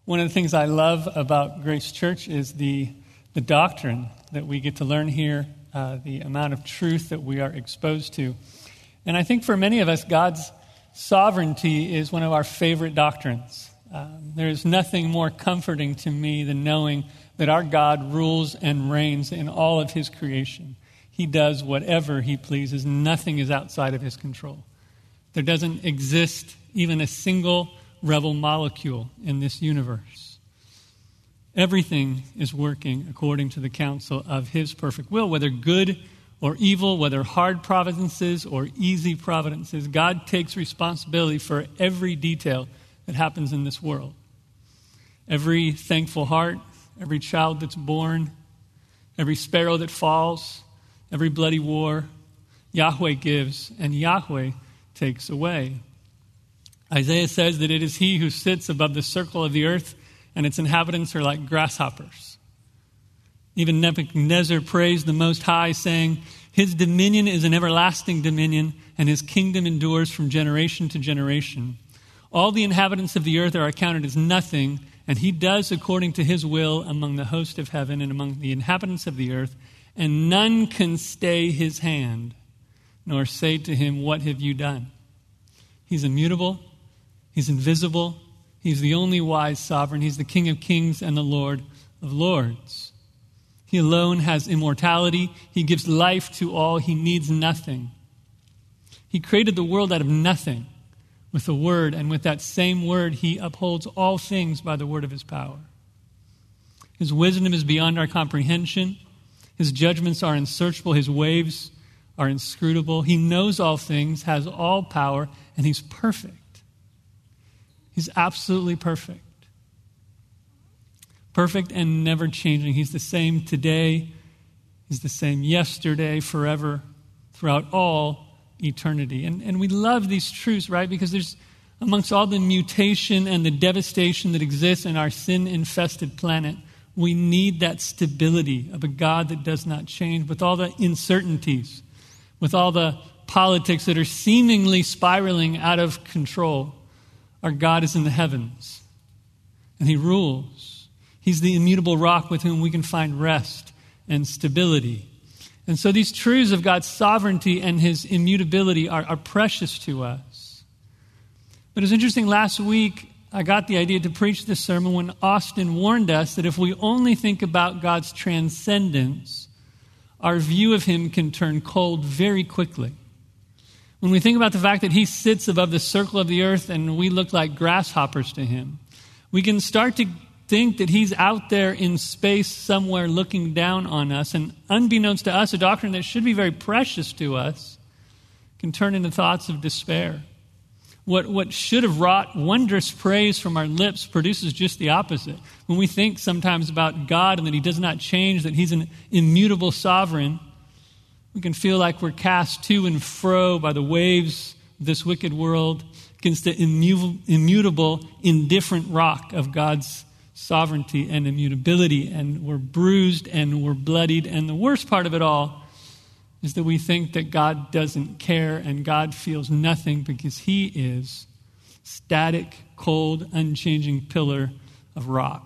One of the things I love about Grace Church is the doctrine that we get to learn here, the amount of truth that we are exposed to. And I think for many of us, God's sovereignty is one of our favorite doctrines. There is nothing more comforting to me than knowing that our God rules and reigns in all of his creation. He does whatever he pleases. Nothing is outside of his control. There doesn't exist even a single rebel molecule in this universe. Everything is working according to the counsel of his perfect will, whether good or evil, whether hard providences or easy providences. God takes responsibility for every detail that happens in this world. Every thankful heart, every child that's born, every sparrow that falls, every bloody war, Yahweh gives and Yahweh takes away. Isaiah says that it is he who sits above the circle of the earth, and its inhabitants are like grasshoppers. Even Nebuchadnezzar praised the Most High, saying, his dominion is an everlasting dominion, and his kingdom endures from generation to generation. All the inhabitants of the earth are accounted as nothing, and he does according to his will among the host of heaven and among the inhabitants of the earth, and none can stay his hand, nor say to him, what have you done? He's immutable. He's invisible. He's the only wise sovereign. He's the King of kings and the Lord of lords. He alone has immortality. He gives life to all. He needs nothing. He created the world out of nothing with a word, and with that same word, he upholds all things by the word of his power. His wisdom is beyond our comprehension. His judgments are unsearchable. His ways are inscrutable. He knows all things, has all power, and he's perfect. He's absolutely perfect. Perfect and never changing. He's the same today. He's the same yesterday, forever, throughout all eternity. And we love these truths, right? Because there's, amongst all the mutation and the devastation that exists in our sin-infested planet, we need that stability of a God that does not change. With all the uncertainties, with all the politics that are seemingly spiraling out of control, our God is in the heavens, and he rules. He's the immutable rock with whom we can find rest and stability. And so these truths of God's sovereignty and his immutability are precious to us. But it's interesting, last week I got the idea to preach this sermon when Austin warned us that if we only think about God's transcendence, our view of him can turn cold very quickly. When we think about the fact that he sits above the circle of the earth and we look like grasshoppers to him, we can start to think that he's out there in space somewhere looking down on us. And unbeknownst to us, a doctrine that should be very precious to us can turn into thoughts of despair. What should have wrought wondrous praise from our lips produces just the opposite. When we think sometimes about God and that he does not change, that he's an immutable sovereign, we can feel like we're cast to and fro by the waves of this wicked world against the immutable, indifferent rock of God's sovereignty and immutability. And we're bruised and we're bloodied. And the worst part of it all is that we think that God doesn't care and God feels nothing because he is static, cold, unchanging pillar of rock.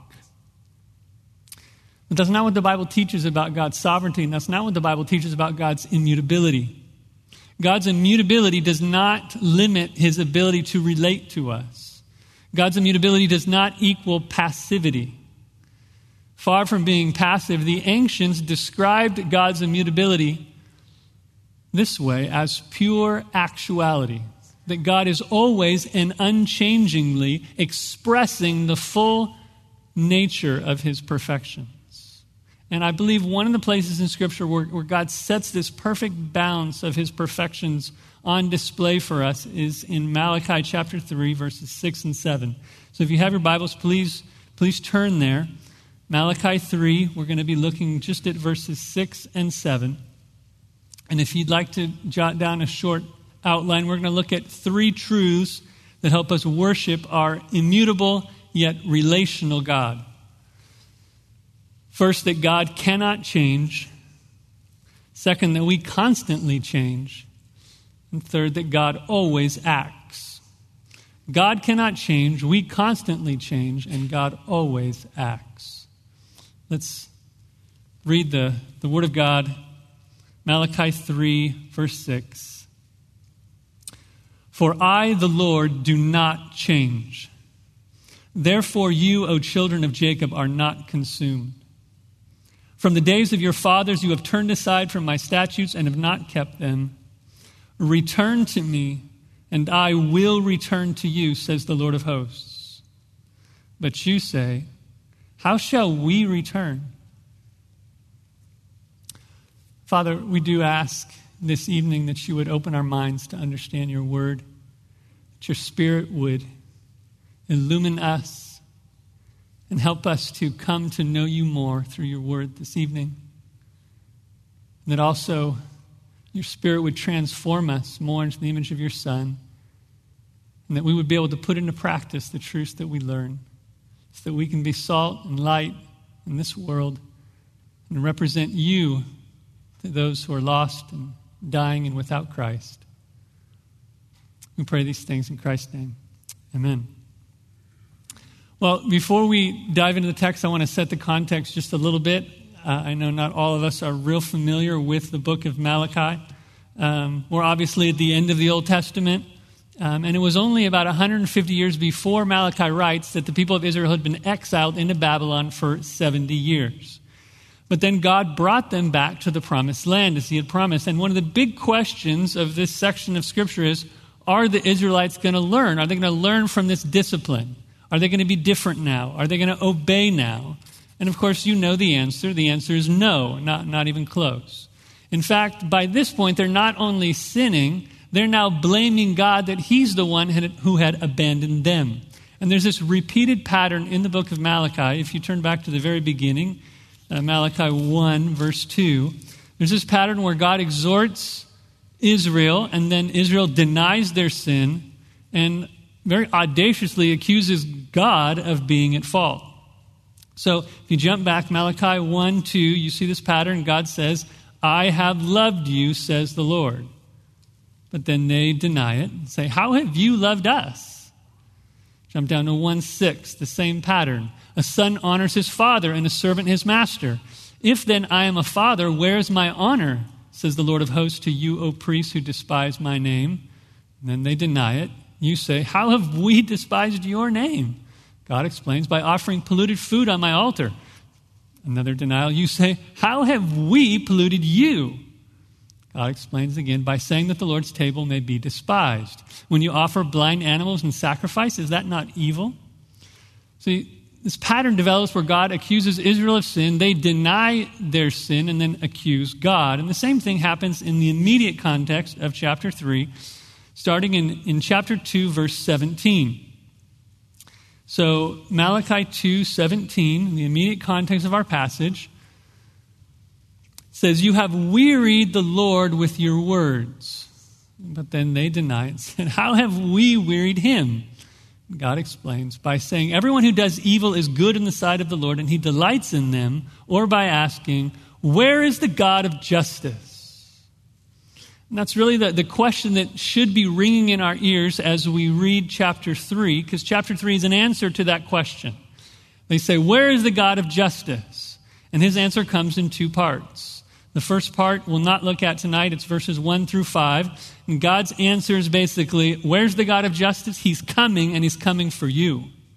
But that's not what the Bible teaches about God's sovereignty, and that's not what the Bible teaches about God's immutability. God's immutability does not limit his ability to relate to us. God's immutability does not equal passivity. Far from being passive, the ancients described God's immutability this way, as pure actuality. That God is always and unchangingly expressing the full nature of his perfection. And I believe one of the places in Scripture where God sets this perfect balance of his perfections on display for us is in Malachi chapter 3, verses 6 and 7. So if you have your Bibles, please turn there. Malachi 3, we're going to be looking just at verses 6 and 7. And if you'd like to jot down a short outline, we're going to look at three truths that help us worship our immutable yet relational God. First, that God cannot change. Second, that we constantly change. And third, that God always acts. God cannot change. We constantly change, and God always acts. Let's read the Word of God, Malachi 3, verse 6. For I, the Lord, do not change. Therefore you, O children of Jacob, are not consumed. From the days of your fathers you have turned aside from my statutes and have not kept them. Return to me, and I will return to you, says the Lord of hosts. But you say, how shall we return? Father, we do ask this evening that you would open our minds to understand your word, that your Spirit would illumine us and help us to come to know you more through your word this evening. And that also your Spirit would transform us more into the image of your Son, and that we would be able to put into practice the truths that we learn, so that we can be salt and light in this world and represent you to those who are lost and dying and without Christ. We pray these things in Christ's name. Amen. Well, before we dive into the text, I want to set the context just a little bit. I know not all of us are real familiar with the book of Malachi. We're obviously at the end of the Old Testament, and it was only about 150 years before Malachi writes that the people of Israel had been exiled into Babylon for 70 years. But then God brought them back to the promised land as he had promised. And one of the big questions of this section of Scripture is, are the Israelites going to learn? Are they going to learn from this discipline? Are they going to be different now? Are they going to obey now? And of course, you know the answer. The answer is no, not even close. In fact, by this point, they're not only sinning, they're now blaming God that he's the one who had abandoned them. And there's this repeated pattern in the book of Malachi. If you turn back to the very beginning, Malachi 1, verse 2, there's this pattern where God exhorts Israel, and then Israel denies their sin and very audaciously accuses God of being at fault. So if you jump back, Malachi 1, 2, you see this pattern. God says, I have loved you, says the Lord. But then they deny it and say, how have you loved us? Jump down to 1, 6, the same pattern. A son honors his father and a servant his master. If then I am a father, where is my honor? Says the Lord of hosts to you, O priests who despise my name. And then they deny it. You say, how have we despised your name? God explains, by offering polluted food on my altar. Another denial. You say, how have we polluted you? God explains again, by saying that the Lord's table may be despised. When you offer blind animals in sacrifice, is that not evil? See, this pattern develops where God accuses Israel of sin. They deny their sin and then accuse God. And the same thing happens in the immediate context of chapter 3, starting in chapter 2, verse 17. So Malachi 2:17, the immediate context of our passage, says, you have wearied the Lord with your words. But then they deny it and said, how have we wearied him? God explains by saying, everyone who does evil is good in the sight of the Lord, and he delights in them, or by asking, where is the God of justice? And that's really the question that should be ringing in our ears as we read chapter 3, because chapter 3 is an answer to that question. They say, where is the God of justice? And his answer comes in two parts. The first part we'll not look at tonight. It's verses 1 through 5. And God's answer is basically, where's the God of justice? He's coming, and he's coming for you.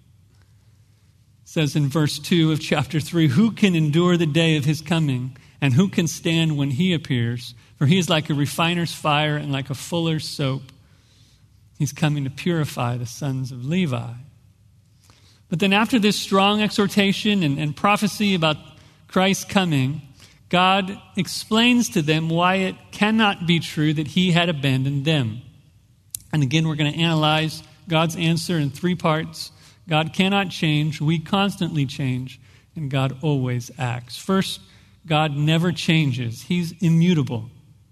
It says in verse 2 of chapter 3, who can endure the day of his coming? And who can stand when he appears? For he is like a refiner's fire and like a fuller's soap. He's coming to purify the sons of Levi. But then after this strong exhortation and prophecy about Christ's coming, God explains to them why it cannot be true that he had abandoned them. And again, we're going to analyze God's answer in three parts. God cannot change, we constantly change, and God always acts. First, God never changes. He's immutable.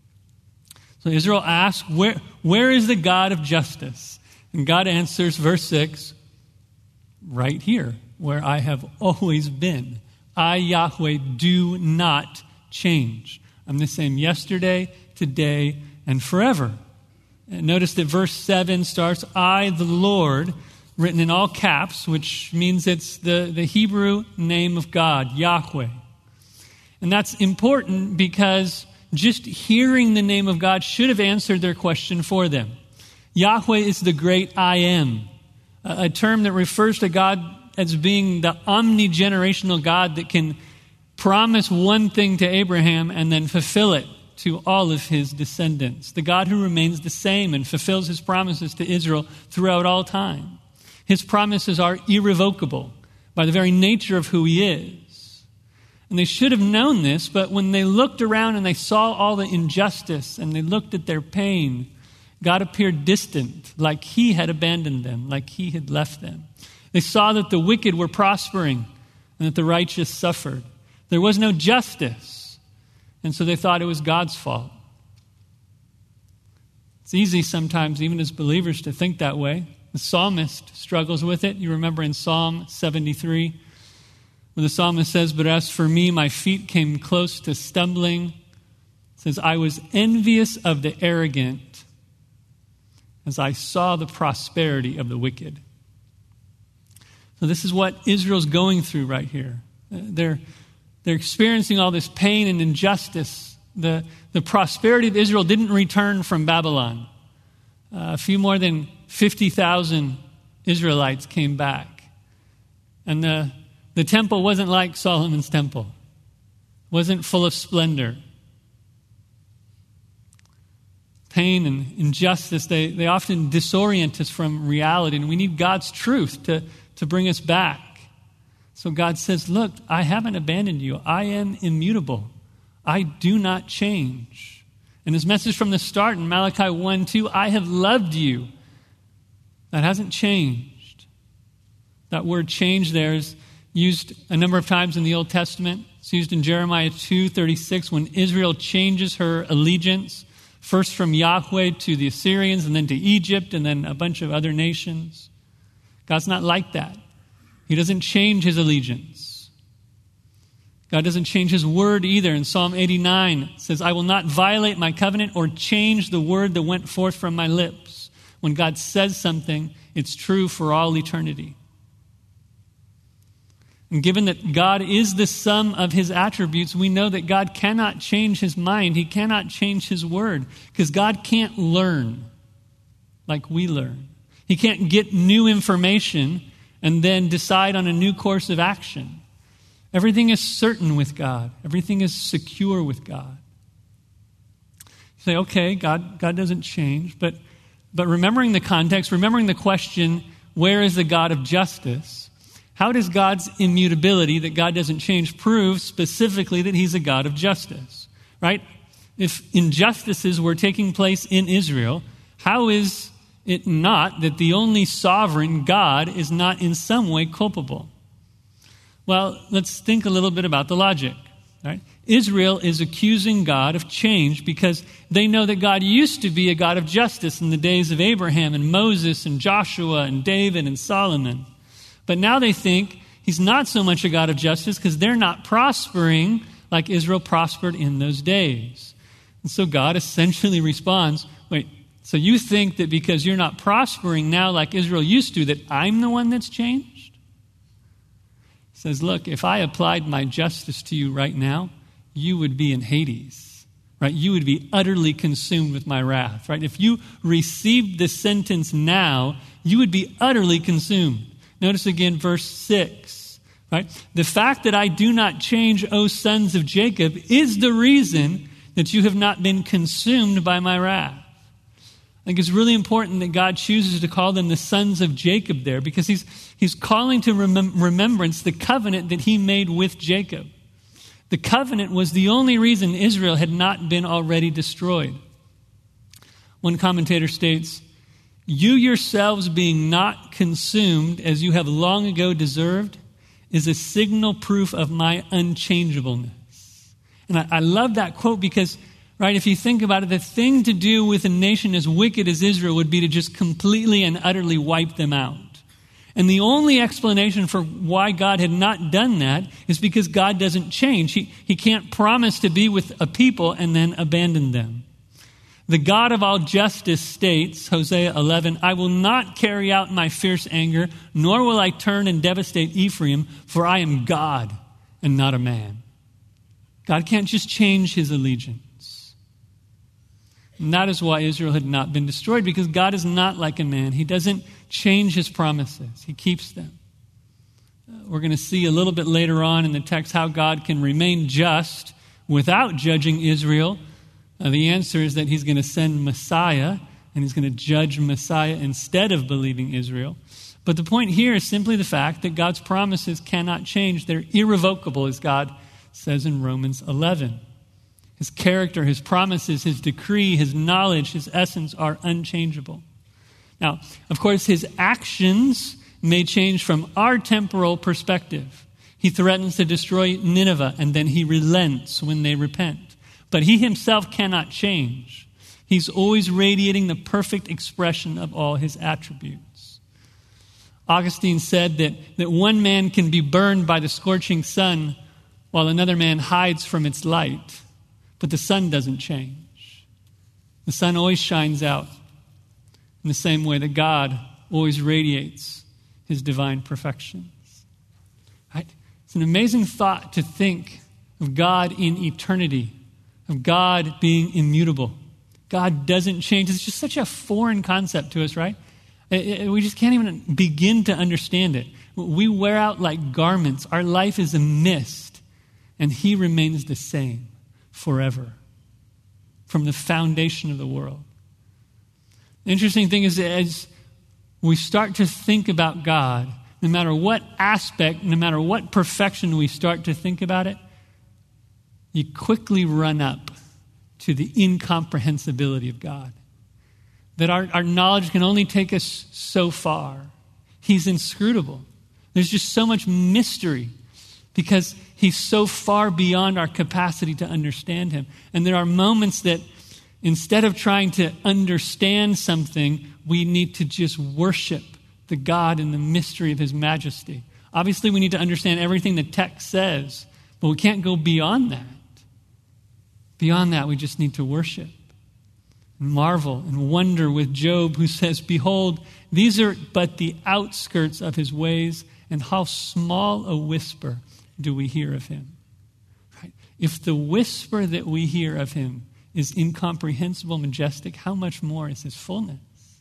So Israel asks, where is the God of justice? And God answers, verse 6, right here, where I have always been. I, Yahweh, do not change. I'm the same yesterday, today, and forever. Notice that verse 7 starts, I, the Lord, written in all caps, which means it's the Hebrew name of God, Yahweh. And that's important because just hearing the name of God should have answered their question for them. Yahweh is the great I am, a term that refers to God as being the omni-generational God that can promise one thing to Abraham and then fulfill it to all of his descendants. The God who remains the same and fulfills his promises to Israel throughout all time. His promises are irrevocable by the very nature of who he is. And they should have known this, but when they looked around and they saw all the injustice and they looked at their pain, God appeared distant, like he had abandoned them, like he had left them. They saw that the wicked were prospering and that the righteous suffered. There was no justice, and so they thought it was God's fault. It's easy sometimes, even as believers, to think that way. The psalmist struggles with it. You remember in Psalm 73, where the psalmist says, but as for me, my feet came close to stumbling. It says, I was envious of the arrogant as I saw the prosperity of the wicked. So this is what Israel's going through right here. They're experiencing all this pain and injustice. The prosperity of Israel didn't return from Babylon. A few more than 50,000 Israelites came back. And the temple wasn't like Solomon's temple. It wasn't full of splendor. Pain and injustice, they often disorient us from reality, and we need God's truth to bring us back. So God says, look, I haven't abandoned you. I am immutable. I do not change. And his message from the start in Malachi 1:2, I have loved you. That hasn't changed. That word change there is used a number of times in the Old Testament. It's used in Jeremiah 2:36 when Israel changes her allegiance, first from Yahweh to the Assyrians and then to Egypt and then a bunch of other nations. God's not like that. He doesn't change his allegiance. God doesn't change his word either. In Psalm 89, it says, I will not violate my covenant or change the word that went forth from my lips. When God says something, it's true for all eternity. And given that God is the sum of his attributes, we know that God cannot change his mind. He cannot change his word because God can't learn like we learn. He can't get new information and then decide on a new course of action. Everything is certain with God. Everything is secure with God. You say, okay, God doesn't change, but remembering the context, remembering the question, where is the God of justice? How does God's immutability, that God doesn't change, prove specifically that he's a God of justice? Right? If injustices were taking place in Israel, how is it not that the only sovereign God is not in some way culpable? Well, let's think a little bit about the logic. Right? Israel is accusing God of change because they know that God used to be a God of justice in the days of Abraham and Moses and Joshua and David and Solomon. But now they think he's not so much a God of justice because they're not prospering like Israel prospered in those days. And so God essentially responds, wait, so you think that because you're not prospering now like Israel used to, that I'm the one that's changed? He says, look, if I applied my justice to you right now, you would be in Hades, right? You would be utterly consumed with my wrath, right? If you received the sentence now, you would be utterly consumed. Notice again verse 6, right? The fact that I do not change, O sons of Jacob, is the reason that you have not been consumed by my wrath. I think it's really important that God chooses to call them the sons of Jacob there because he's calling to remembrance the covenant that he made with Jacob. The covenant was the only reason Israel had not been already destroyed. One commentator states, you yourselves being not consumed as you have long ago deserved is a signal proof of my unchangeableness. And I love that quote because, right, if you think about it, the thing to do with a nation as wicked as Israel would be to just completely and utterly wipe them out. And the only explanation for why God had not done that is because God doesn't change. He can't promise to be with a people and then abandon them. The God of all justice states, Hosea 11, I will not carry out my fierce anger, nor will I turn and devastate Ephraim, for I am God and not a man. God can't just change his allegiance. And that is why Israel had not been destroyed, because God is not like a man. He doesn't change his promises. He keeps them. We're going to see a little bit later on in the text how God can remain just without judging Israel. The answer is that he's going to send Messiah, and he's going to judge Messiah instead of believing Israel. But the point here is simply the fact that God's promises cannot change. They're irrevocable, as God says in Romans 11. His character, his promises, his decree, his knowledge, his essence are unchangeable. Now, of course, his actions may change from our temporal perspective. He threatens to destroy Nineveh, and then he relents when they repent. But he himself cannot change. He's always radiating the perfect expression of all his attributes. Augustine said that one man can be burned by the scorching sun while another man hides from its light. But the sun doesn't change. The sun always shines out in the same way that God always radiates his divine perfections. Right? It's an amazing thought to think of God in eternity, of God being immutable. God doesn't change. It's just such a foreign concept to us, right? We just can't even begin to understand it. We wear out like garments. Our life is a mist, and he remains the same forever, from the foundation of the world. The interesting thing is that as we start to think about God, no matter what aspect, no matter what perfection we start to think about it, you quickly run up to the incomprehensibility of God. That our knowledge can only take us so far. He's inscrutable. There's just so much mystery because he's so far beyond our capacity to understand him. And there are moments that instead of trying to understand something, we need to just worship the God in the mystery of his majesty. Obviously, we need to understand everything the text says, but we can't go beyond that. Beyond that, we just need to worship and marvel and wonder with Job, who says, behold, these are but the outskirts of his ways, and how small a whisper do we hear of him. Right? If the whisper that we hear of him is incomprehensible, majestic, how much more is his fullness?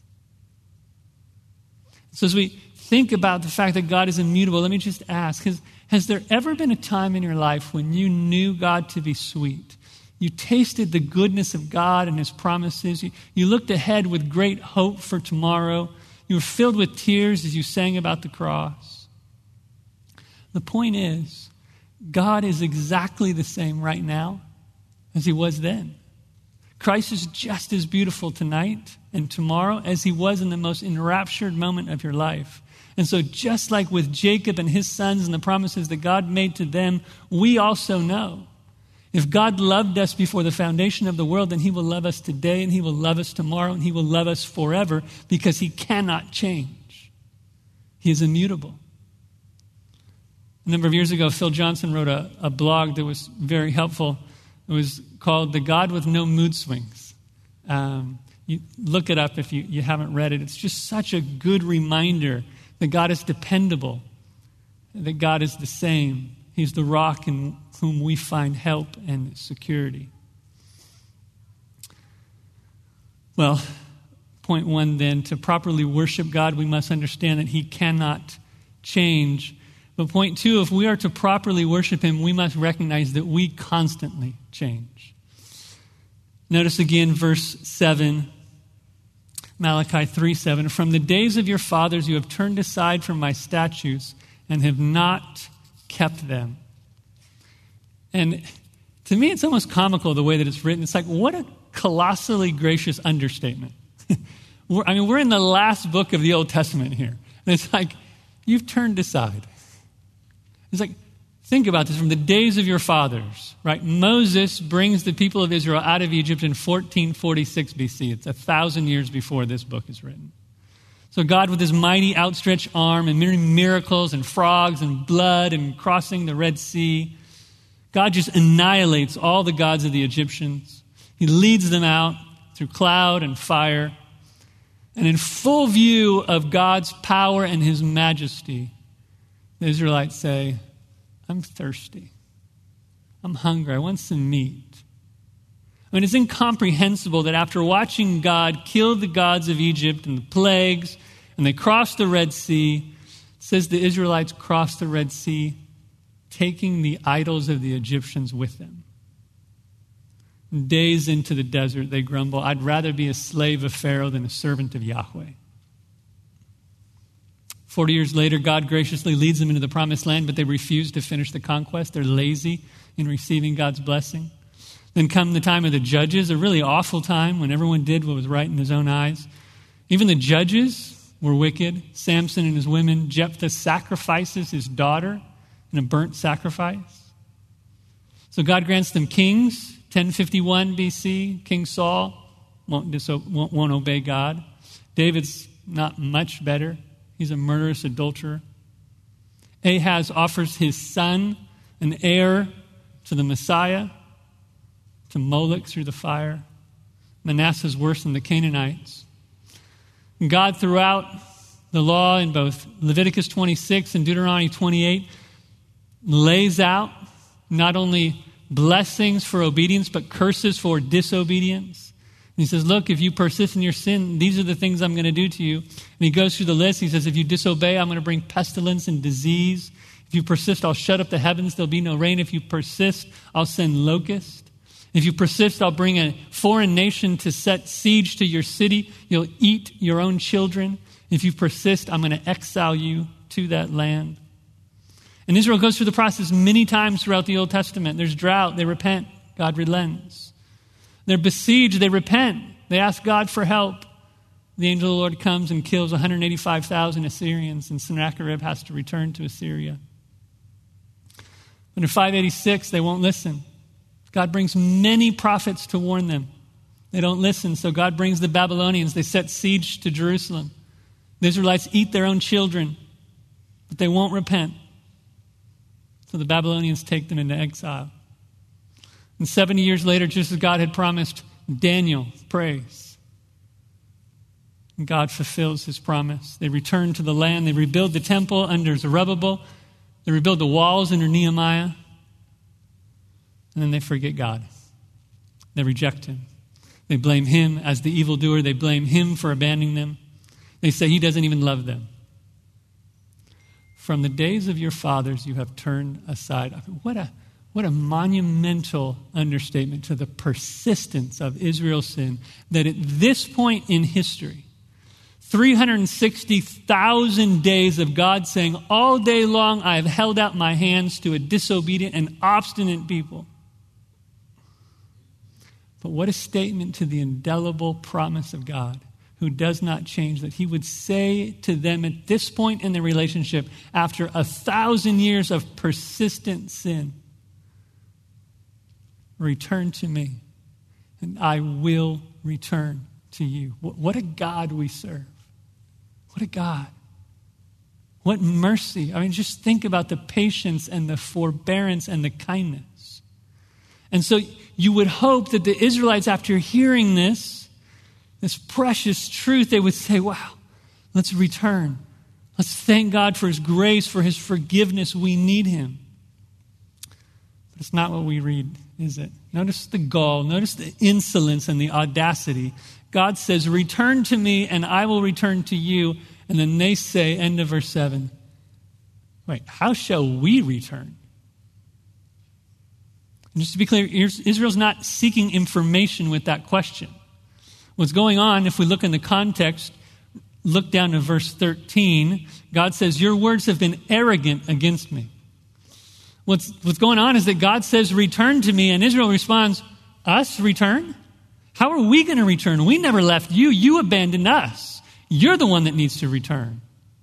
So as we think about the fact that God is immutable, let me just ask, has there ever been a time in your life when you knew God to be sweet? You tasted the goodness of God and his promises. You looked ahead with great hope for tomorrow. You were filled with tears as you sang about the cross. The point is, God is exactly the same right now as he was then. Christ is just as beautiful tonight and tomorrow as he was in the most enraptured moment of your life. And so just like with Jacob and his sons and the promises that God made to them, we also know if God loved us before the foundation of the world, then he will love us today and he will love us tomorrow and he will love us forever because he cannot change. He is immutable. A number of years ago, Phil Johnson wrote a blog that was very helpful. It was called The God with No Mood Swings. You look it up if you haven't read it. It's just such a good reminder that God is dependable, that God is the same. He's the rock in whom we find help and security. Well, point one then, to properly worship God, we must understand that he cannot change. But point two, if we are to properly worship him, we must recognize that we constantly change. Notice again verse 7, Malachi 3:7. From the days of your fathers you have turned aside from my statutes and have not kept them. And to me, it's almost comical the way that it's written. It's like, what a colossally gracious understatement. We're in the last book of the Old Testament here. And it's like, you've turned aside. It's like, think about this, from the days of your fathers, right? Moses brings the people of Israel out of Egypt in 1446 BC. It's 1,000 years before this book is written. So God, with his mighty outstretched arm and many miracles and frogs and blood and crossing the Red Sea, God just annihilates all the gods of the Egyptians. He leads them out through through cloud and fire. And in full view of God's power and his majesty, the Israelites say, I'm thirsty. I'm hungry. I want some meat. I mean, it's incomprehensible that after watching God kill the gods of Egypt and the plagues, and they crossed the Red Sea, it says the Israelites crossed the Red Sea, taking the idols of the Egyptians with them. Days into the desert, they grumble, I'd rather be a slave of Pharaoh than a servant of Yahweh. 40 years later, God graciously leads them into the promised land, but they refuse to finish the conquest. They're lazy in receiving God's blessing. Then come the time of the judges, a really awful time when everyone did what was right in his own eyes. Even the judges were wicked. Samson and his women. Jephthah sacrifices his daughter in a burnt sacrifice. So God grants them kings. 1051 BC, King Saul won't obey God. David's not much better. He's a murderous adulterer. Ahaz offers his son, an heir to the Messiah, to Moloch through the fire. Manasseh's worse than the Canaanites. And God, throughout the law in both Leviticus 26 and Deuteronomy 28, lays out not only blessings for obedience, but curses for disobedience. And he says, look, if you persist in your sin, these are the things I'm going to do to you. And he goes through the list. He says, if you disobey, I'm going to bring pestilence and disease. If you persist, I'll shut up the heavens. There'll be no rain. If you persist, I'll send locusts. If you persist, I'll bring a foreign nation to set siege to your city. You'll eat your own children. If you persist, I'm going to exile you to that land. And Israel goes through the process many times throughout the Old Testament. There's drought. They repent. God relents. They're besieged. They repent. They ask God for help. The angel of the Lord comes and kills 185,000 Assyrians, and Sennacherib has to return to Assyria. But in 586, they won't listen. God brings many prophets to warn them. They don't listen, so God brings the Babylonians. They set siege to Jerusalem. The Israelites eat their own children, but they won't repent. So the Babylonians take them into exile. And 70 years later, just as God had promised, Daniel prays. And God fulfills his promise. They return to the land. They rebuild the temple under Zerubbabel. They rebuild the walls under Nehemiah. And then they forget God. They reject him. They blame him as the evildoer. They blame him for abandoning them. They say he doesn't even love them. From the days of your fathers, you have turned aside. I mean, what a monumental understatement to the persistence of Israel's sin, that at this point in history, 360,000 days of God saying, all day long I have held out my hands to a disobedient and obstinate people. But what a statement to the indelible promise of God, who does not change, that he would say to them at this point in the relationship, after 1,000 years of persistent sin, return to me, and I will return to you. What a God we serve. What a God. What mercy. I mean, just think about the patience and the forbearance and the kindness. And so you would hope that the Israelites, after hearing this precious truth, they would say, wow, let's return. Let's thank God for his grace, for his forgiveness. We need him. But it's not what we read, is it? Notice the gall, notice the insolence and the audacity. God says, return to me and I will return to you. And then they say, end of verse 7, wait, how shall we return? And just to be clear, Israel's not seeking information with that question. What's going on, if we look in the context, look down to verse 13, God says, your words have been arrogant against me. What's going on is that God says, return to me, and Israel responds, us return? How are we going to return? We never left you. You abandoned us. You're the one that needs to return.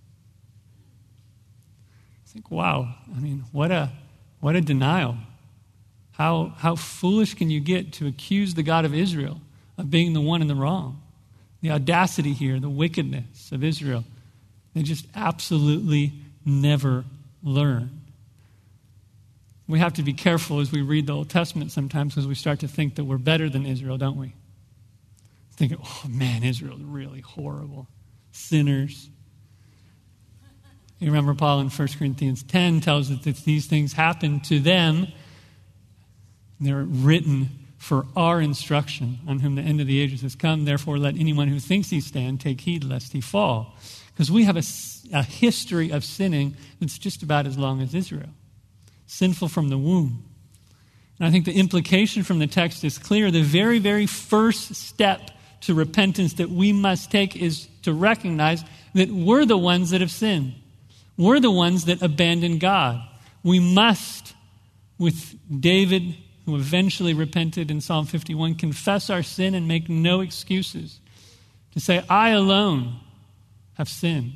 I think, wow, I mean, what a denial. How foolish can you get to accuse the God of Israel of being the one in the wrong? The audacity here, the wickedness of Israel. They just absolutely never learn. We have to be careful as we read the Old Testament sometimes, because we start to think that we're better than Israel, don't we? thinking, oh man, Israel's really horrible. Sinners. You remember Paul in 1 Corinthians 10 tells us that these things happen to them. They're written for our instruction, on whom the end of the ages has come. Therefore, let anyone who thinks he stand take heed lest he fall. Because we have a history of sinning that's just about as long as Israel. Sinful from the womb. And I think the implication from the text is clear. The very, very first step to repentance that we must take is to recognize that we're the ones that have sinned. We're the ones that abandon God. We must, with David, who eventually repented in Psalm 51, confess our sin and make no excuses. To say, I alone have sinned.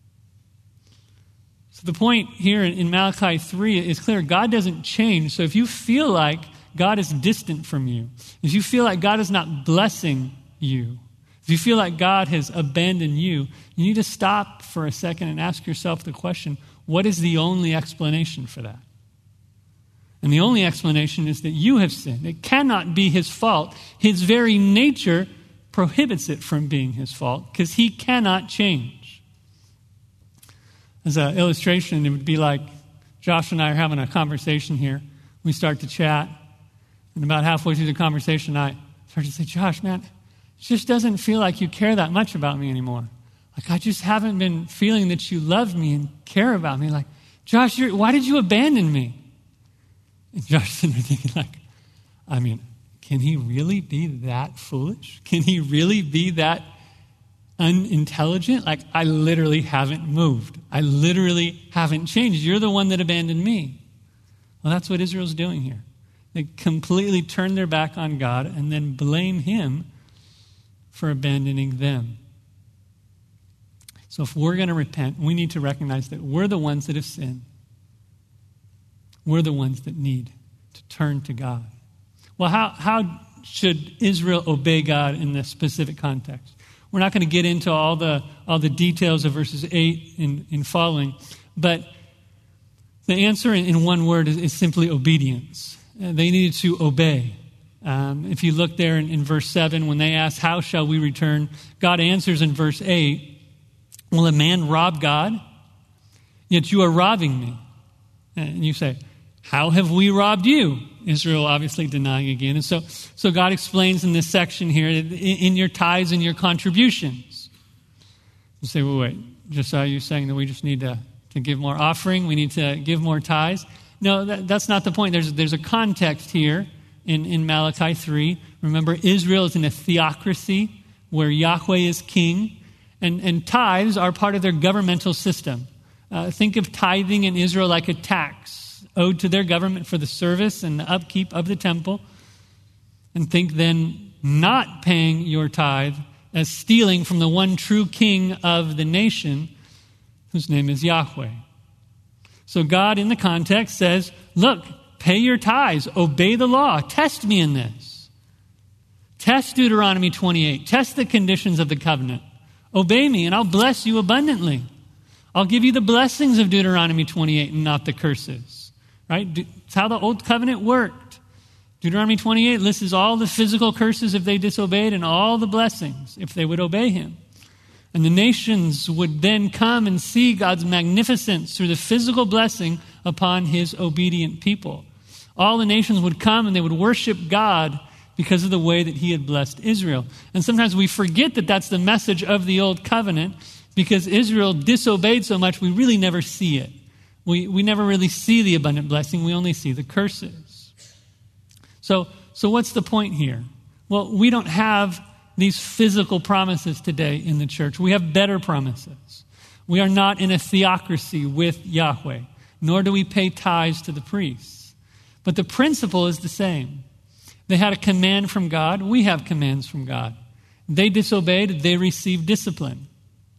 So the point here in Malachi 3 is clear. God doesn't change. So if you feel like God is distant from you, if you feel like God is not blessing you, if you feel like God has abandoned you, you need to stop for a second and ask yourself the question, what is the only explanation for that? And the only explanation is that you have sinned. It cannot be his fault. His very nature prohibits it from being his fault because he cannot change. As an illustration, it would be like Josh and I are having a conversation here. We start to chat, and about halfway through the conversation, I start to say, Josh, man, it just doesn't feel like you care that much about me anymore. Like, I just haven't been feeling that you love me and care about me. Like, Josh, why did you abandon me? And Josh is sitting there thinking, like, I mean, can he really be that foolish? Can he really be that unintelligent? Like, I literally haven't moved. I literally haven't changed. You're the one that abandoned me. Well, that's what Israel's doing here. They completely turn their back on God and then blame him for abandoning them. So if we're going to repent, we need to recognize that we're the ones that have sinned. We're the ones that need to turn to God. Well, how should Israel obey God in this specific context? We're not going to get into all the details of verses 8 and following, but the answer in one word is simply obedience. They needed to obey. If you look there in verse 7, when they ask, how shall we return? God answers in verse 8, will a man rob God? Yet you are robbing me. And you say, how have we robbed you? Israel obviously denying again. And so God explains in this section here, in your tithes and your contributions. You say, well, wait, just are you saying that we just need to give more offering? We need to give more tithes? No, that's not the point. There's a context here in Malachi 3. Remember, Israel is in a theocracy where Yahweh is king, and tithes are part of their governmental system. Think of tithing in Israel like a tax owed to their government for the service and the upkeep of the temple. And think then not paying your tithe as stealing from the one true king of the nation, whose name is Yahweh. So God, in the context, says, look, pay your tithes, obey the law, test me in this. Test Deuteronomy 28, test the conditions of the covenant. Obey me and I'll bless you abundantly. I'll give you the blessings of Deuteronomy 28 and not the curses. Right? It's how the old covenant worked. Deuteronomy 28 lists all the physical curses if they disobeyed and all the blessings if they would obey him. And the nations would then come and see God's magnificence through the physical blessing upon his obedient people. All the nations would come and they would worship God because of the way that he had blessed Israel. And sometimes we forget that that's the message of the old covenant because Israel disobeyed so much we really never see it. We never really see the abundant blessing. We only see the curses. So what's the point here? Well, we don't have these physical promises today in the church. We have better promises. We are not in a theocracy with Yahweh, nor do we pay tithes to the priests. But the principle is the same. They had a command from God. We have commands from God. They disobeyed. They received discipline.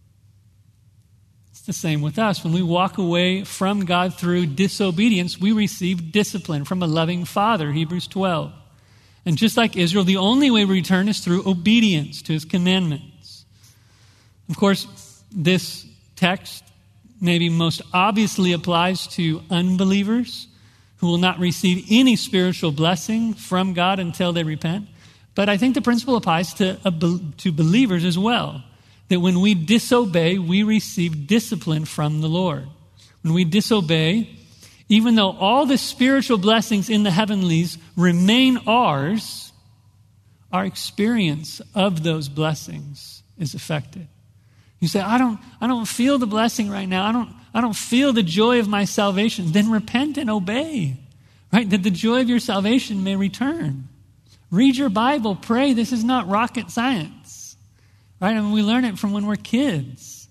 The same with us. When we walk away from God through disobedience, we receive discipline from a loving Father, Hebrews 12. And just like Israel, the only way we return is through obedience to his commandments. Of course, this text maybe most obviously applies to unbelievers who will not receive any spiritual blessing from God until they repent. But I think the principle applies to believers as well, that when we disobey, we receive discipline from the Lord. When we disobey, even though all the spiritual blessings in the heavenlies remain ours, our experience of those blessings is affected. You say, I don't feel the blessing right now. I don't feel the joy of my salvation. Then repent and obey, right? That the joy of your salvation may return. Read your Bible, pray. This is not rocket science, right? I mean, we learn it from when we're kids.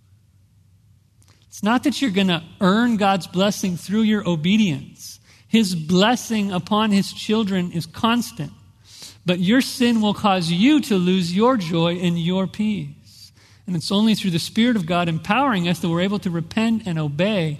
It's not that you're going to earn God's blessing through your obedience. His blessing upon his children is constant. But your sin will cause you to lose your joy and your peace. And it's only through the Spirit of God empowering us that we're able to repent and obey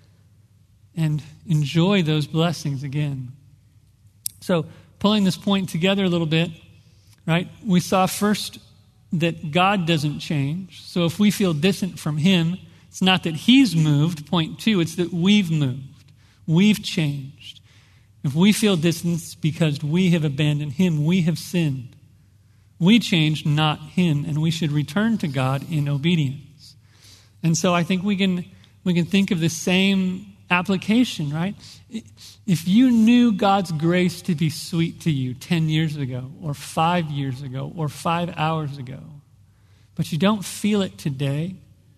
and enjoy those blessings again. So, pulling this point together a little bit, right? We saw first that God doesn't change. So if we feel distant from him, it's not that he's moved, point 2, it's that we've moved. We've changed. If we feel distance because we have abandoned him, we have sinned. We changed, not him, and we should return to God in obedience. And so I think we can think of the same application, right? If you knew God's grace to be sweet to you 10 years ago, or 5 years ago, or 5 hours ago, but you don't feel it today,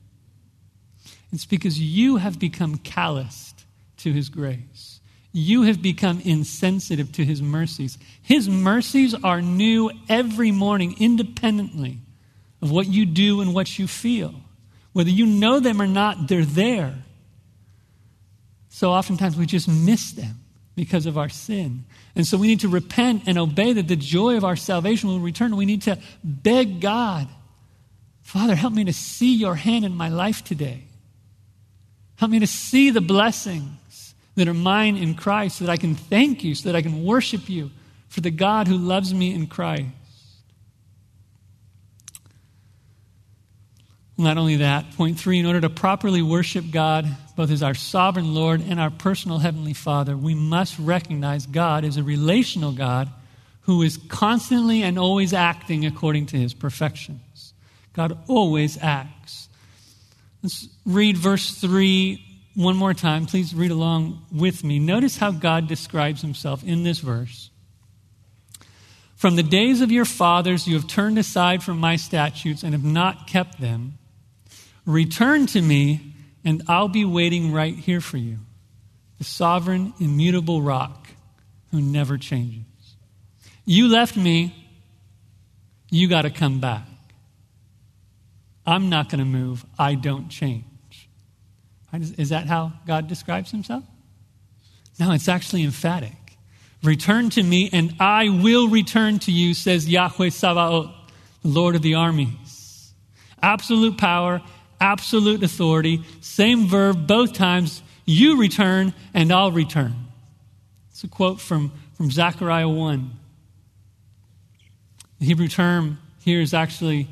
it's because you have become calloused to his grace. You have become insensitive to his mercies. His mercies are new every morning, independently of what you do and what you feel. Whether you know them or not, they're there. So oftentimes we just miss them because of our sin. And so we need to repent and obey that the joy of our salvation will return. We need to beg God, Father, help me to see your hand in my life today. Help me to see the blessings that are mine in Christ, so that I can thank you, so that I can worship you for the God who loves me in Christ. Not only that, point 3, in order to properly worship God, both as our sovereign Lord and our personal Heavenly Father, we must recognize God as a relational God who is constantly and always acting according to his perfections. God always acts. Let's read verse 3 one more time. Please read along with me. Notice how God describes himself in this verse. From the days of your fathers you have turned aside from my statutes and have not kept them. Return to me, and I'll be waiting right here for you. The sovereign, immutable rock who never changes. You left me. You got to come back. I'm not going to move. I don't change. Is that how God describes himself? No, it's actually emphatic. Return to me, and I will return to you, says Yahweh Sabaoth, the Lord of the armies. Absolute power, absolute authority, same verb both times. You return, and I'll return. It's a quote from Zechariah 1. The Hebrew term here is actually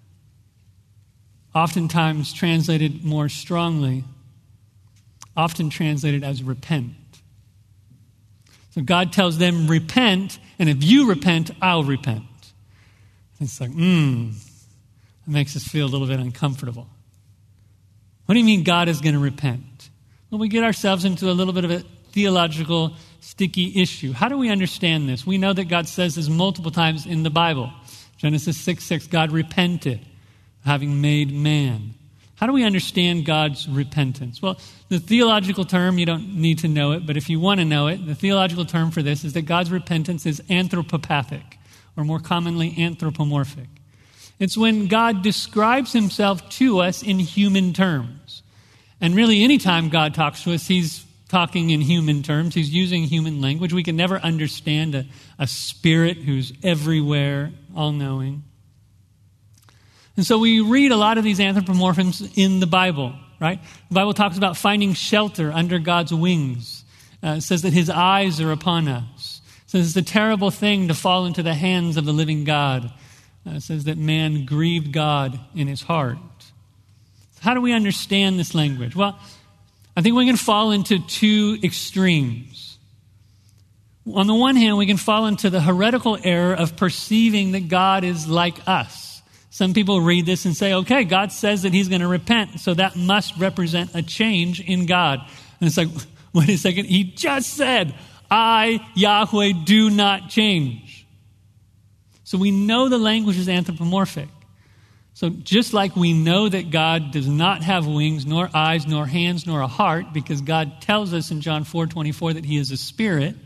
oftentimes translated more strongly, often translated as repent. So God tells them, repent, and if you repent, I'll repent. It's like, it makes us feel a little bit uncomfortable. What do you mean God is going to repent? Well, we get ourselves into a little bit of a theological sticky issue. How do we understand this? We know that God says this multiple times in the Bible. Genesis 6:6, God repented, having made man. How do we understand God's repentance? Well, the theological term, you don't need to know it, but if you want to know it, the theological term for this is that God's repentance is anthropopathic, or more commonly anthropomorphic. It's when God describes himself to us in human terms. And really, anytime God talks to us, he's talking in human terms. He's using human language. We can never understand a spirit who's everywhere, all-knowing. And so we read a lot of these anthropomorphisms in the Bible, right? The Bible talks about finding shelter under God's wings. It says that his eyes are upon us. It says it's a terrible thing to fall into the hands of the living God. It says that man grieved God in his heart. How do we understand this language? Well, I think we can fall into two extremes. On the one hand, we can fall into the heretical error of perceiving that God is like us. Some people read this and say, okay, God says that he's going to repent, so that must represent a change in God. And it's like, wait a second, he just said, I, Yahweh, do not change. So we know the language is anthropomorphic. So just like we know that God does not have wings, nor eyes, nor hands, nor a heart, because God tells us in John 4:24 that he is a spirit,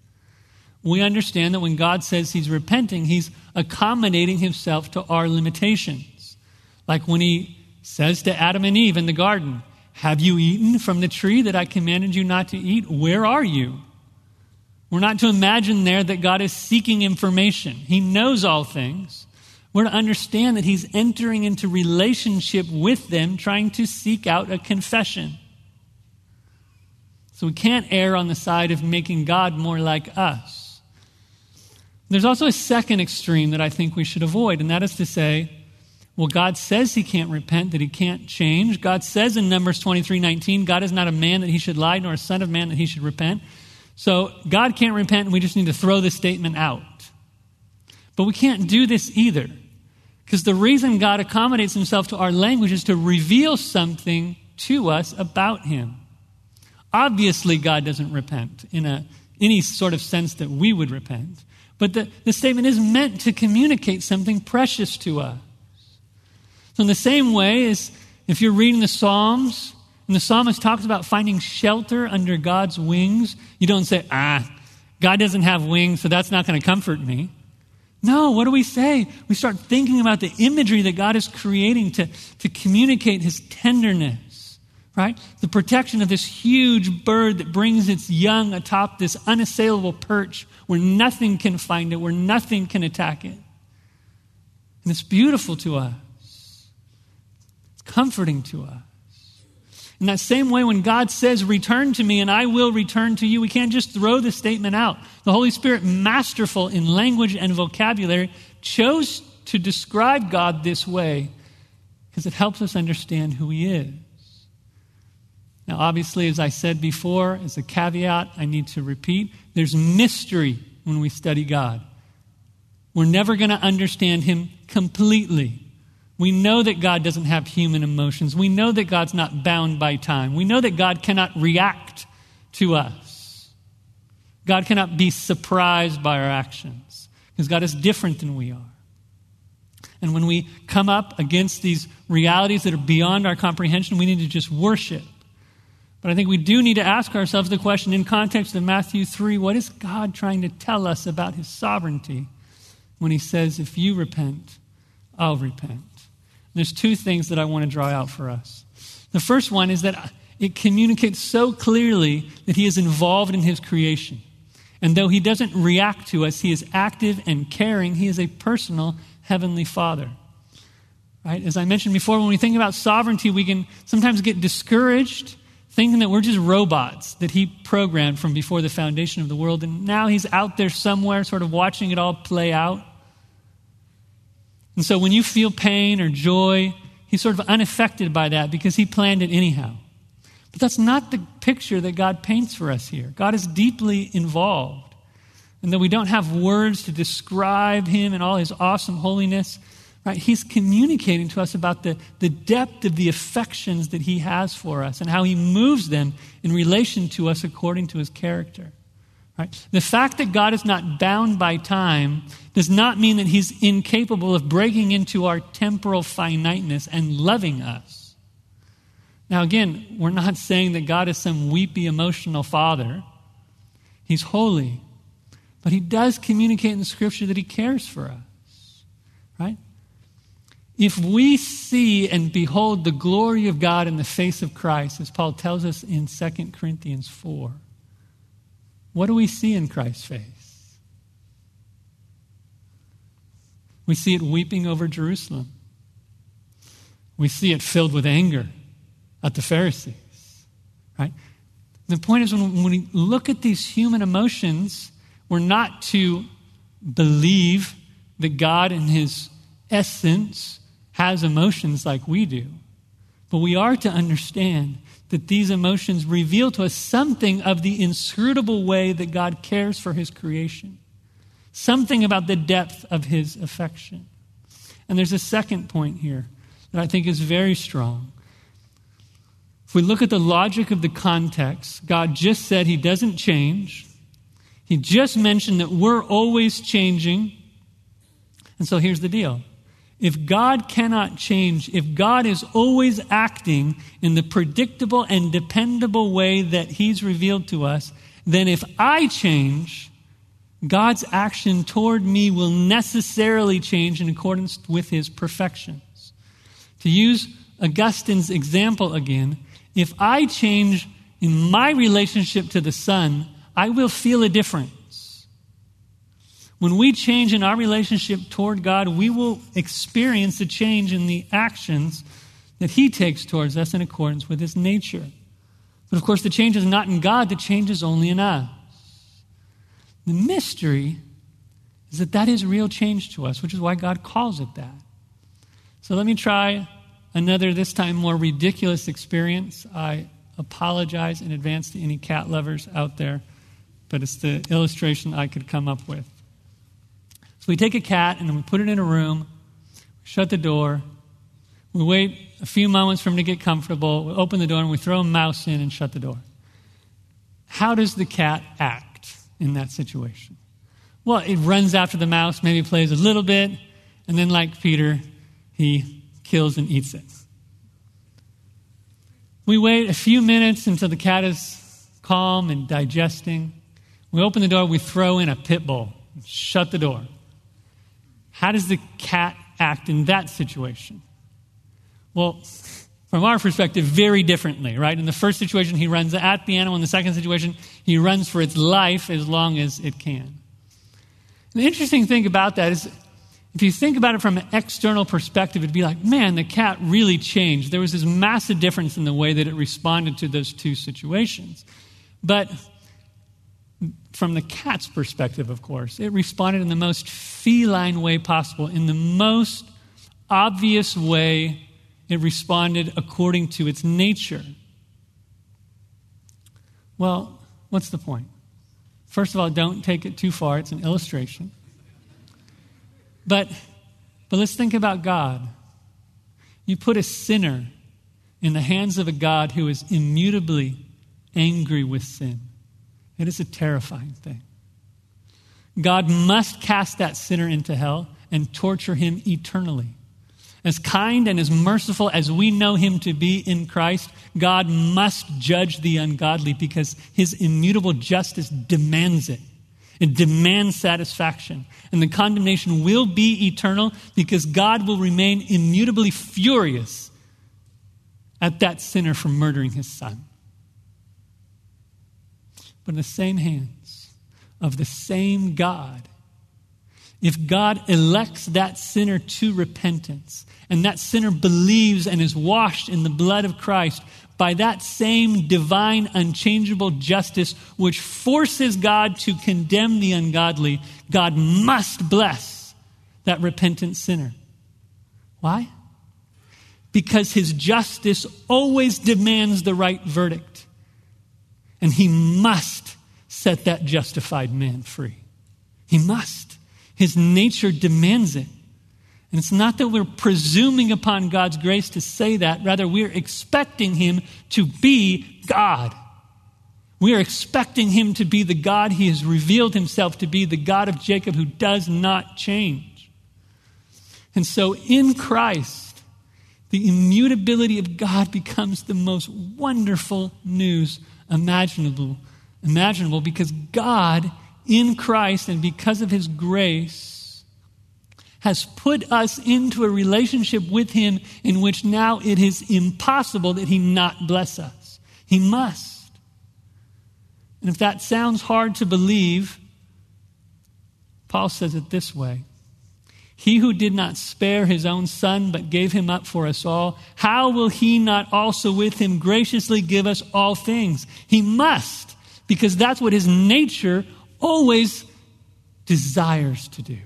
we understand that when God says he's repenting, he's accommodating himself to our limitations. Like when he says to Adam and Eve in the garden, have you eaten from the tree that I commanded you not to eat? Where are you? We're not to imagine there that God is seeking information. He knows all things. We're to understand that he's entering into relationship with them, trying to seek out a confession. So we can't err on the side of making God more like us. There's also a second extreme that I think we should avoid, and that is to say, well, God says he can't repent, that he can't change. God says in Numbers 23:19, God is not a man that he should lie, nor a son of man that he should repent. So God can't repent, and we just need to throw this statement out. But we can't do this either, because the reason God accommodates himself to our language is to reveal something to us about him. Obviously, God doesn't repent in any sort of sense that we would repent. But the statement is meant to communicate something precious to us. So in the same way as if you're reading the Psalms, and the psalmist talks about finding shelter under God's wings, you don't say, God doesn't have wings, so that's not going to comfort me. No, what do we say? We start thinking about the imagery that God is creating to communicate his tenderness, right? The protection of this huge bird that brings its young atop this unassailable perch where nothing can find it, where nothing can attack it. And it's beautiful to us. It's comforting to us. In that same way, when God says, return to me and I will return to you, we can't just throw the statement out. The Holy Spirit, masterful in language and vocabulary, chose to describe God this way because it helps us understand who he is. Now, obviously, as I said before, as a caveat, I need to repeat, there's mystery when we study God. We're never going to understand him completely. We know that God doesn't have human emotions. We know that God's not bound by time. We know that God cannot react to us. God cannot be surprised by our actions because God is different than we are. And when we come up against these realities that are beyond our comprehension, we need to just worship. But I think we do need to ask ourselves the question in context of Matthew 3, what is God trying to tell us about his sovereignty when he says, if you repent, I'll repent? There's two things that I want to draw out for us. The first one is that it communicates so clearly that he is involved in his creation. And though he doesn't react to us, he is active and caring. He is a personal heavenly Father. Right? As I mentioned before, when we think about sovereignty, we can sometimes get discouraged thinking that we're just robots that he programmed from before the foundation of the world. And now he's out there somewhere sort of watching it all play out. And so when you feel pain or joy, he's sort of unaffected by that because he planned it anyhow. But that's not the picture that God paints for us here. God is deeply involved. And though we don't have words to describe him and all his awesome holiness, right, he's communicating to us about the depth of the affections that he has for us and how he moves them in relation to us according to his character. Right? The fact that God is not bound by time does not mean that he's incapable of breaking into our temporal finiteness and loving us. Now again, we're not saying that God is some weepy, emotional father. He's holy. But he does communicate in the scripture that he cares for us. Right? If we see and behold the glory of God in the face of Christ, as Paul tells us in 2 Corinthians 4, what do we see in Christ's face? We see it weeping over Jerusalem. We see it filled with anger at the Pharisees. Right? The point is when we look at these human emotions, we're not to believe that God in his essence has emotions like we do. But we are to understand that these emotions reveal to us something of the inscrutable way that God cares for his creation, something about the depth of his affection. And there's a second point here that I think is very strong. If we look at the logic of the context, God just said he doesn't change. He just mentioned that we're always changing. And so here's the deal. If God cannot change, if God is always acting in the predictable and dependable way that he's revealed to us, then if I change, God's action toward me will necessarily change in accordance with his perfections. To use Augustine's example again, if I change in my relationship to the Son, I will feel a difference. When we change in our relationship toward God, we will experience a change in the actions that he takes towards us in accordance with his nature. But of course, the change is not in God, the change is only in us. The mystery is that is real change to us, which is why God calls it that. So let me try another, this time more ridiculous experience. I apologize in advance to any cat lovers out there, but it's the illustration I could come up with. So we take a cat and we put it in a room, shut the door, we wait a few moments for him to get comfortable, we open the door and we throw a mouse in and shut the door. How does the cat act in that situation? Well, it runs after the mouse, maybe plays a little bit, and then like Peter, he kills and eats it. We wait a few minutes until the cat is calm and digesting. We open the door, we throw in a pit bull, shut the door. How does the cat act in that situation? Well, from our perspective, very differently, right? In the first situation, he runs at the animal. In the second situation, he runs for its life as long as it can. The interesting thing about that is, if you think about it from an external perspective, it'd be like, man, the cat really changed. There was this massive difference in the way that it responded to those two situations. But from the cat's perspective, of course, it responded in the most feline way possible, in the most obvious way it responded according to its nature. Well, what's the point? First of all, don't take it too far. It's an illustration. But let's think about God. You put a sinner in the hands of a God who is immutably angry with sin. It is a terrifying thing. God must cast that sinner into hell and torture him eternally. As kind and as merciful as we know him to be in Christ, God must judge the ungodly because his immutable justice demands it. It demands satisfaction. And the condemnation will be eternal because God will remain immutably furious at that sinner for murdering his son. But in the same hands of the same God, if God elects that sinner to repentance, and that sinner believes and is washed in the blood of Christ, by that same divine, unchangeable justice which forces God to condemn the ungodly, God must bless that repentant sinner. Why? Because his justice always demands the right verdict. And he must set that justified man free. He must. His nature demands it. And it's not that we're presuming upon God's grace to say that. Rather, we're expecting him to be God. We are expecting him to be the God he has revealed himself to be, the God of Jacob who does not change. And so in Christ, the immutability of God becomes the most wonderful news imaginable because God in Christ and because of his grace has put us into a relationship with him in which now it is impossible that he not bless us. He must. And if that sounds hard to believe, Paul says it this way. He who did not spare his own son but gave him up for us all, how will he not also with him graciously give us all things? He must, because that's what his nature always desires to do.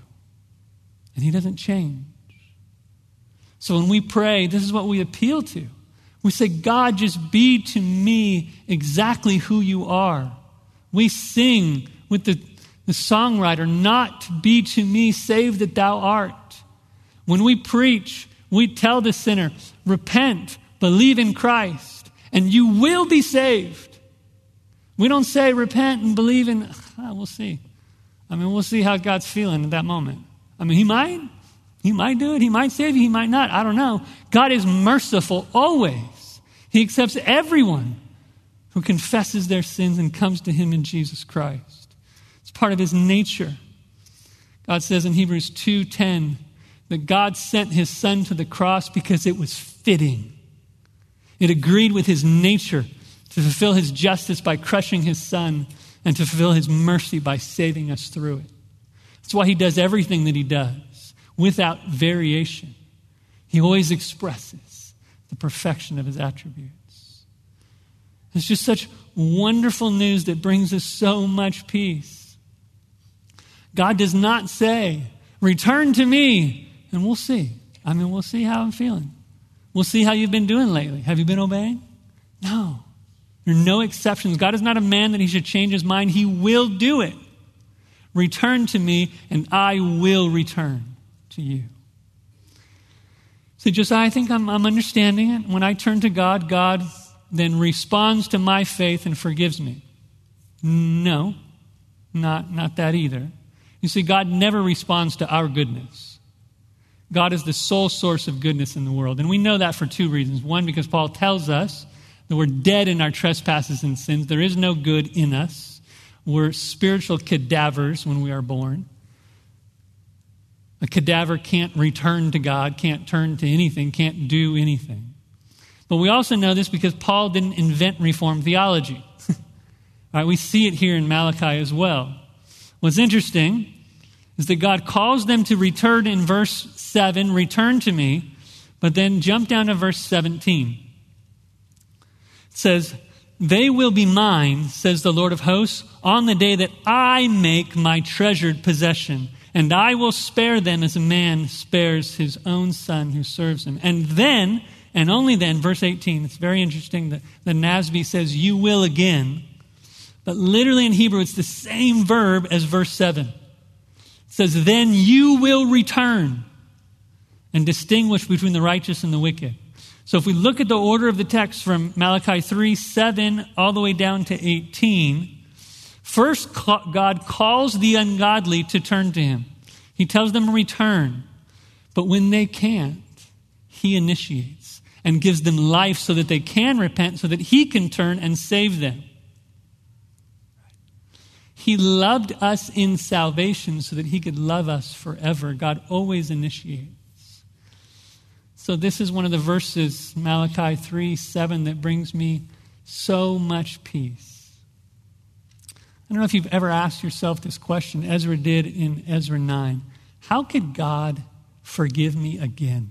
And he doesn't change. So when we pray, this is what we appeal to. We say, God, just be to me exactly who you are. We sing with the songwriter, not be to me save that thou art. When we preach, we tell the sinner, repent, believe in Christ, and you will be saved. We don't say repent and believe in, we'll see. We'll see how God's feeling at that moment. He might do it. He might save you. He might not. I don't know. God is merciful always. He accepts everyone who confesses their sins and comes to him in Jesus Christ. It's part of his nature. God says in Hebrews 2:10 that God sent his son to the cross because it was fitting. It agreed with his nature to fulfill his justice by crushing his son and to fulfill his mercy by saving us through it. That's why he does everything that he does without variation. He always expresses the perfection of his attributes. It's just such wonderful news that brings us so much peace. God does not say, return to me, and we'll see. We'll see how I'm feeling. We'll see how you've been doing lately. Have you been obeying? No. There are no exceptions. God is not a man that he should change his mind. He will do it. Return to me, and I will return to you. So Josiah, I think I'm understanding it. When I turn to God, God then responds to my faith and forgives me. No, not that either. You see, God never responds to our goodness. God is the sole source of goodness in the world. And we know that for two reasons. One, because Paul tells us that we're dead in our trespasses and sins. There is no good in us. We're spiritual cadavers when we are born. A cadaver can't return to God, can't turn to anything, can't do anything. But we also know this because Paul didn't invent Reformed theology. Right, we see it here in Malachi as well. What's interesting is that God calls them to return in verse 7, return to me, but then jump down to verse 17. It says, they will be mine, says the Lord of hosts, on the day that I make my treasured possession, and I will spare them as a man spares his own son who serves him. And then, and only then, verse 18, it's very interesting that the NASB says, you will again. But literally in Hebrew, it's the same verb as verse 7. It says, then you will return and distinguish between the righteous and the wicked. So if we look at the order of the text from Malachi 3:7 all the way down to 18, first God calls the ungodly to turn to him. He tells them to return. But when they can't, he initiates and gives them life so that they can repent, so that he can turn and save them. He loved us in salvation so that he could love us forever. God always initiates. So this is one of the verses, Malachi 3:7, that brings me so much peace. I don't know if you've ever asked yourself this question. Ezra did in Ezra 9. How could God forgive me again?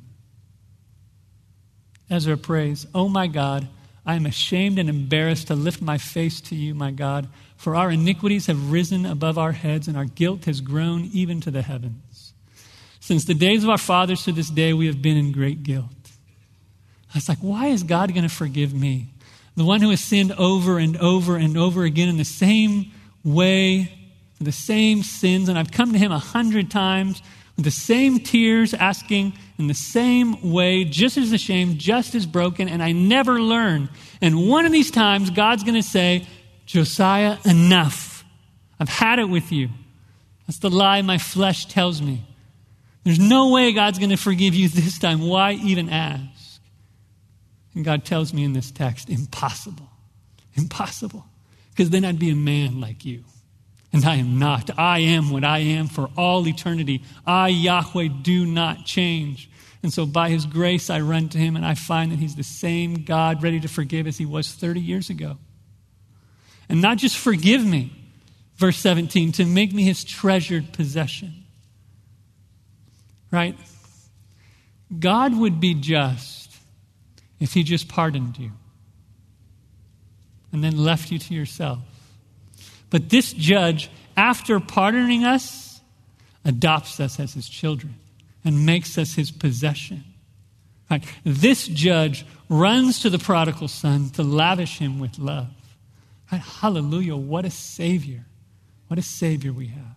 Ezra prays, oh my God, I am ashamed and embarrassed to lift my face to you, my God, for our iniquities have risen above our heads and our guilt has grown even to the heavens. Since the days of our fathers to this day, we have been in great guilt. I was like, why is God going to forgive me? The one who has sinned over and over and over again in the same way, for the same sins, and I've come to him 100 times with the same tears, asking in the same way, just as ashamed, just as broken, and I never learn. And one of these times, God's going to say, Josiah, enough. I've had it with you. That's the lie my flesh tells me. There's no way God's going to forgive you this time. Why even ask? And God tells me in this text, impossible. Impossible. Because then I'd be a man like you. And I am not. I am what I am for all eternity. I, Yahweh, do not change. And so by his grace, I run to him and I find that he's the same God ready to forgive as he was 30 years ago. And not just forgive me, verse 17, to make me his treasured possession. Right? God would be just if he just pardoned you and then left you to yourself. But this judge, after pardoning us, adopts us as his children and makes us his possession. Right? This judge runs to the prodigal son to lavish him with love. Right? Hallelujah, what a Savior. What a Savior we have.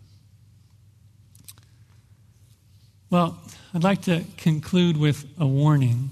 Well, I'd like to conclude with a warning.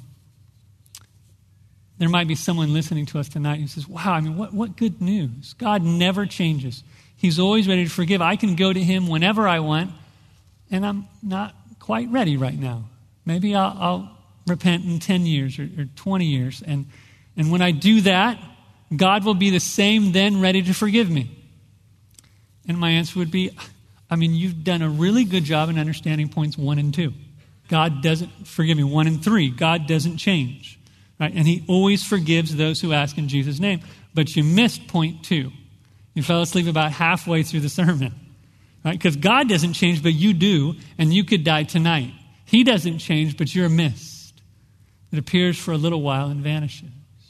There might be someone listening to us tonight who says, wow, what good news. God never changes. He's always ready to forgive. I can go to him whenever I want, and I'm not quite ready right now. Maybe I'll repent in 10 years or 20 years. And when I do that, God will be the same then, ready to forgive me. And my answer would be, you've done a really good job in understanding points 1 and 2. God doesn't, 1 and 3, God doesn't change. Right? And he always forgives those who ask in Jesus' name. But you missed point 2. You fell asleep about halfway through the sermon. Right? Because God doesn't change, but you do, and you could die tonight. He doesn't change, but you're a mist. It appears for a little while and vanishes.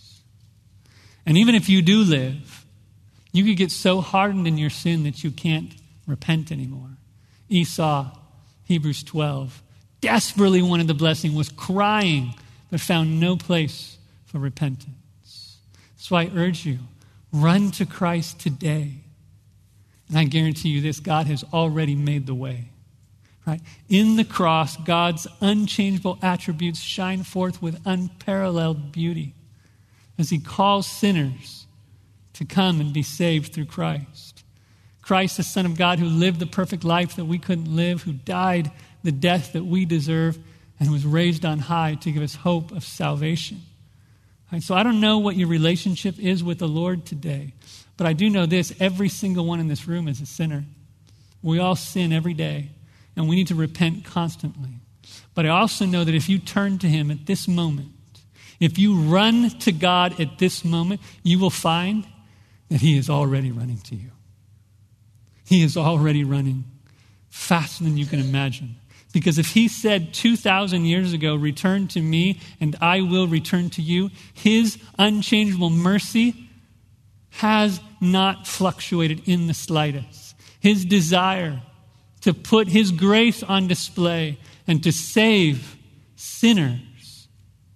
And even if you do live, you could get so hardened in your sin that you can't repent anymore. Esau, Hebrews 12, desperately wanted the blessing, was crying, but found no place for repentance. So I urge you, run to Christ today. And I guarantee you this, God has already made the way. Right? In the cross, God's unchangeable attributes shine forth with unparalleled beauty as he calls sinners to come and be saved through Christ. Christ, the Son of God, who lived the perfect life that we couldn't live, who died the death that we deserve, and was raised on high to give us hope of salvation. Right? So I don't know what your relationship is with the Lord today, but I do know this, every single one in this room is a sinner. We all sin every day, and we need to repent constantly. But I also know that if you turn to him at this moment, if you run to God at this moment, you will find that he is already running to you. He is already running faster than you can imagine. Because if he said 2,000 years ago, return to me and I will return to you, his unchangeable mercy has not fluctuated in the slightest. His desire to put his grace on display and to save sinners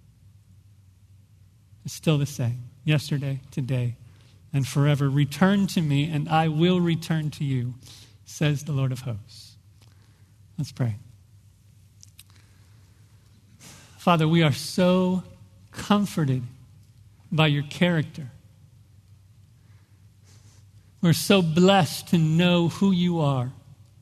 is still the same. Yesterday, today, and forever. Return to me and I will return to you, says the Lord of hosts. Let's pray. Father, we are so comforted by your character. We're so blessed to know who you are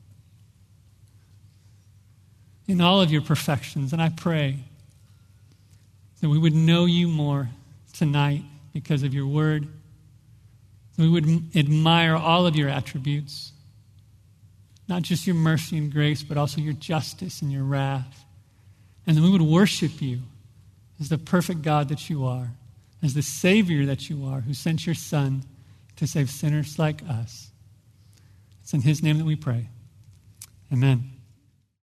in all of your perfections. And I pray that we would know you more tonight because of your word. That we would admire all of your attributes, not just your mercy and grace, but also your justice and your wrath. And then we would worship you as the perfect God that you are, as the Savior that you are, who sent your Son to save sinners like us. It's in his name that we pray. Amen.